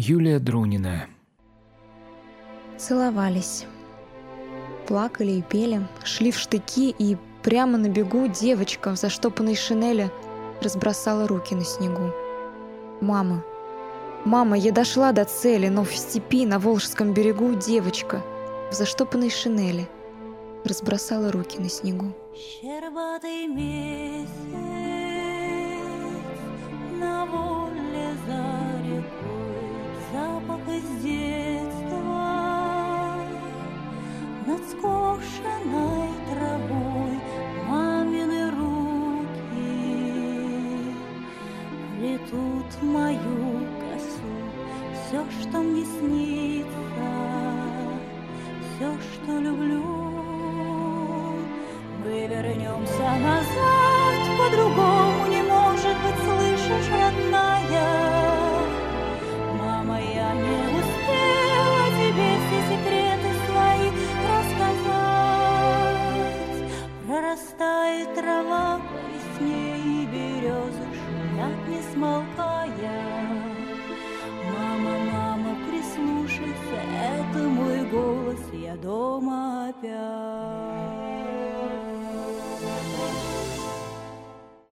Юлия Друнина. Целовались. Плакали и пели, шли в штыки, и прямо на бегу девочка в заштопанной шинели разбросала руки на снегу. «Мама, мама, я дошла до цели, но в степи на Волжском берегу девочка в заштопанной шинели разбросала руки на снегу». Щербатый месяц на воле за рекой, запах из детства над скошенной травой, мамины руки плетут мою косу. Все, что мне снится, все, что люблю. Мы вернемся назад, по-другому не может быть, слышишь, родная? Мама, я не успела тебе все секреты свои рассказать. Прорастает трава по весне, и березы шумят, не смолкая. Мама, мама, прислушайся, это мой голос, я дома опять.